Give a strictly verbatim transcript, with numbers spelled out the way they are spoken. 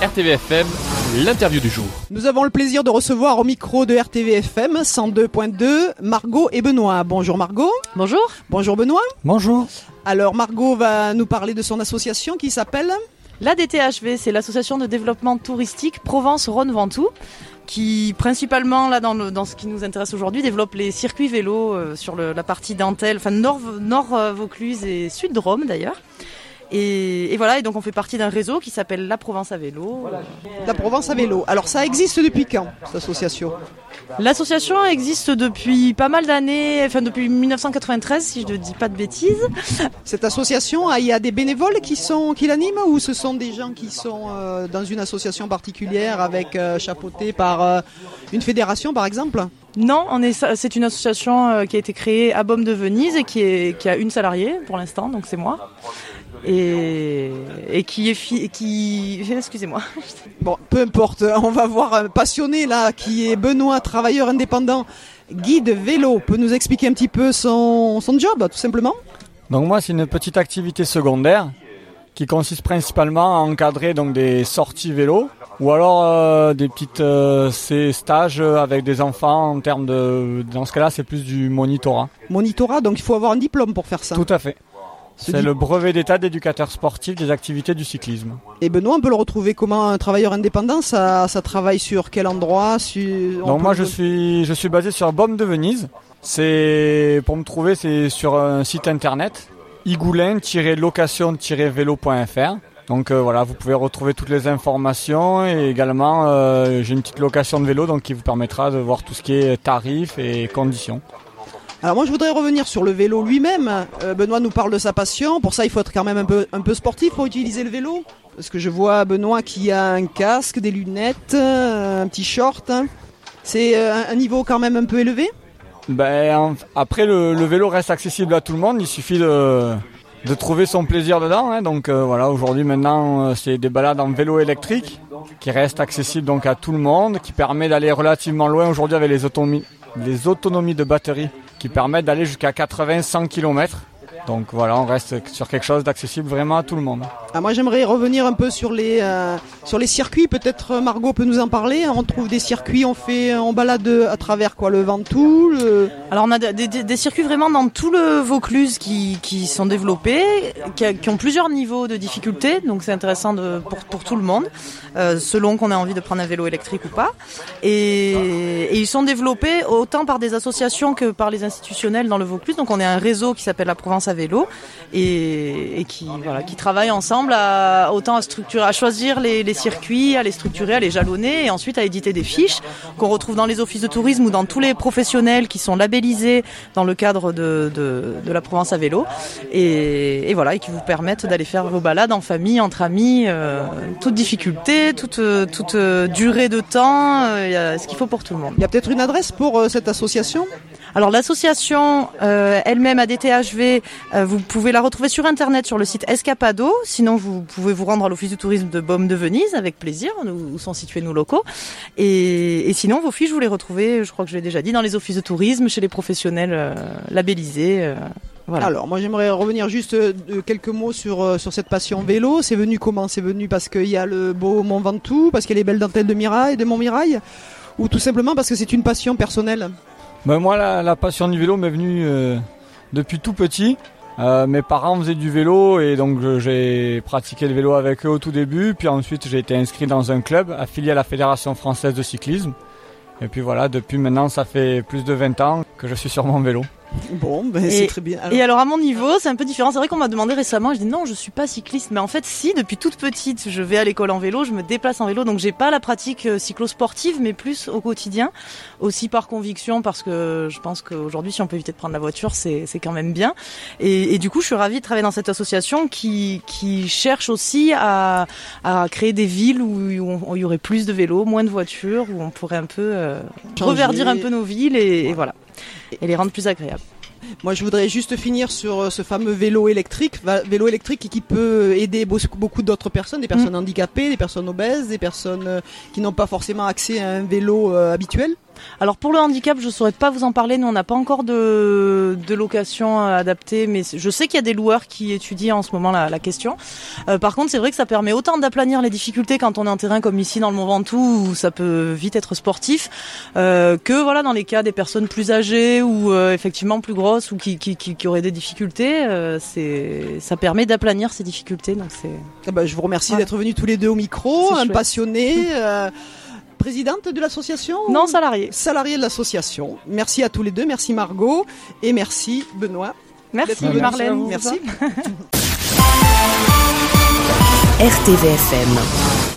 R T V F M, l'interview du jour. Nous avons le plaisir de recevoir au micro de R T V F M cent deux point deux Margot et Benoît. Bonjour Margot. Bonjour. Bonjour Benoît. Bonjour. Alors Margot va nous parler de son association qui s'appelle l'A D T H V, c'est l'association de développement touristique Provence-Rhône-Ventoux, qui principalement, là dans, le, dans ce qui nous intéresse aujourd'hui, développe les circuits vélos euh, sur le, la partie dentelle, enfin nord, nord euh, Vaucluse et sud de Rome d'ailleurs. Et, et voilà, et donc on fait partie d'un réseau qui s'appelle La Provence à vélo. La Provence à vélo. Alors ça existe depuis quand, cette association ? L'association existe depuis pas mal d'années, enfin depuis dix-neuf cent quatre-vingt-treize si je ne dis pas de bêtises. Cette association, il y a des bénévoles qui sont qui l'animent ou ce sont des gens qui sont euh, dans une association particulière avec euh, chapeauté par euh, une fédération par exemple ? Non, on est, c'est une association euh, qui a été créée à Baume de Venise et qui, est, qui a une salariée pour l'instant, donc c'est moi. Et, et qui est fi, qui excusez-moi. Bon, peu importe, on va voir un passionné là qui est Benoît, travailleur indépendant, guide vélo, peut nous expliquer un petit peu son son job tout simplement. Donc moi c'est une petite activité secondaire qui consiste principalement à encadrer donc des sorties vélo ou alors euh, des petites euh, ces stages avec des enfants en termes de dans ce cas-là c'est plus du monitorat. Monitorat, donc il faut avoir un diplôme pour faire ça. Tout à fait. C'est dit... le brevet d'état d'éducateur sportif des activités du cyclisme. Et Benoît, on peut le retrouver comment un travailleur indépendant ? Ça, ça travaille sur quel endroit ? sur... Donc moi, je suis, je suis basé sur Baume de Venise. C'est, pour me trouver, c'est sur un site internet, igoulin tiret location tiret vélo point f r. Donc euh, voilà, vous pouvez retrouver toutes les informations et également, euh, j'ai une petite location de vélo donc qui vous permettra de voir tout ce qui est tarifs et conditions. Alors moi je voudrais revenir sur le vélo lui-même. Euh, Benoît nous parle de sa passion. Pour ça il faut être quand même un peu, un peu sportif pour utiliser le vélo. Parce que je vois Benoît qui a un casque, des lunettes, un petit short. C'est un niveau quand même un peu élevé. Ben, après le, le vélo reste accessible à tout le monde. Il suffit de, de trouver son plaisir dedans. Hein. Donc euh, voilà, aujourd'hui maintenant c'est des balades en vélo électrique qui restent accessibles donc à tout le monde, qui permet d'aller relativement loin aujourd'hui avec les autonomies, les autonomies de batterie qui permettent d'aller jusqu'à quatre-vingts à cent kilomètres. Donc voilà, on reste sur quelque chose d'accessible vraiment à tout le monde. Ah, moi j'aimerais revenir un peu sur les, euh, sur les circuits, peut-être Margot peut nous en parler. On trouve des circuits, on fait, on balade à travers quoi, le Ventoux le... Alors on a des, des, des circuits vraiment dans tout le Vaucluse qui, qui sont développés, qui, a, qui ont plusieurs niveaux de difficulté, donc c'est intéressant de, pour, pour tout le monde, euh, selon qu'on a envie de prendre un vélo électrique ou pas. Et, et ils sont développés autant par des associations que par les institutionnels dans le Vaucluse, donc on est un réseau qui s'appelle La Provence à vélo et, et qui, voilà, qui travaille ensemble à, autant à structurer, à choisir les, les circuits, à les structurer, à les jalonner et ensuite à éditer des fiches qu'on retrouve dans les offices de tourisme ou dans tous les professionnels qui sont labellisés dans le cadre de, de, de la Provence à vélo et, et voilà, et qui vous permettent d'aller faire vos balades en famille, entre amis, euh, toute difficulté, toute, toute durée de temps, euh, il y a ce qu'il faut pour tout le monde. Il y a peut-être une adresse pour euh, cette association ? Alors l'association euh, elle-même A D T H V, euh, vous pouvez la retrouver sur internet sur le site Escapado. Sinon vous pouvez vous rendre à l'office du tourisme de Baume de Venise avec plaisir, où sont situés nos locaux. Et, et sinon vos fiches vous les retrouvez, je crois que je l'ai déjà dit, dans les offices de tourisme, chez les professionnels euh, labellisés. Euh, voilà. Alors moi j'aimerais revenir juste euh, quelques mots sur euh, sur cette passion vélo. C'est venu comment ? C'est venu parce qu'il y a le beau Mont Ventoux, parce qu'il y a les belles dentelles de Mirail, de Montmirail, ou tout simplement parce que c'est une passion personnelle ? Ben moi, la, la passion du vélo m'est venue euh, depuis tout petit. Euh, mes parents faisaient du vélo et donc je, j'ai pratiqué le vélo avec eux au tout début. Puis ensuite, j'ai été inscrit dans un club affilié à la Fédération française de cyclisme. Et puis voilà, depuis maintenant, ça fait plus de vingt ans que je suis sur mon vélo. Bon, ben et, c'est très bien. Alors... Et alors à mon niveau, c'est un peu différent. C'est vrai qu'on m'a demandé récemment, je dis non, je suis pas cycliste, mais en fait si, depuis toute petite, je vais à l'école en vélo, je me déplace en vélo, donc j'ai pas la pratique cyclo-sportive, mais plus au quotidien, aussi par conviction, parce que je pense qu'aujourd'hui, si on peut éviter de prendre la voiture, c'est c'est quand même bien. Et, et du coup, je suis ravie de travailler dans cette association qui qui cherche aussi à à créer des villes où il y aurait plus de vélos, moins de voitures, où on pourrait un peu euh, reverdir un peu nos villes et, et voilà. Et les rendre plus agréables. Moi, je voudrais juste finir sur ce fameux vélo électrique, vélo électrique qui peut aider beaucoup d'autres personnes, des personnes mmh. handicapées, des personnes obèses, des personnes qui n'ont pas forcément accès à un vélo habituel. Alors pour le handicap, je saurais pas vous en parler. Nous, on n'a pas encore de, de location adaptée, mais je sais qu'il y a des loueurs qui étudient en ce moment la, la question. Euh, par contre, c'est vrai que ça permet autant d'aplanir les difficultés quand on est en terrain comme ici dans le Mont Ventoux, où ça peut vite être sportif, euh, que voilà dans les cas des personnes plus âgées ou euh, effectivement plus grosses ou qui, qui, qui, qui auraient des difficultés. Euh, c'est, ça permet d'aplanir ces difficultés. Donc c'est. Ah bah, je vous remercie Voilà. d'être venus tous les deux au micro, C'est un chouette. passionné. Euh, Présidente de l'association ? Non, salarié. Salarié de l'association. Merci à tous les deux, merci Margot et merci Benoît. Merci D'être venu. Marlène. Merci. R T V F M.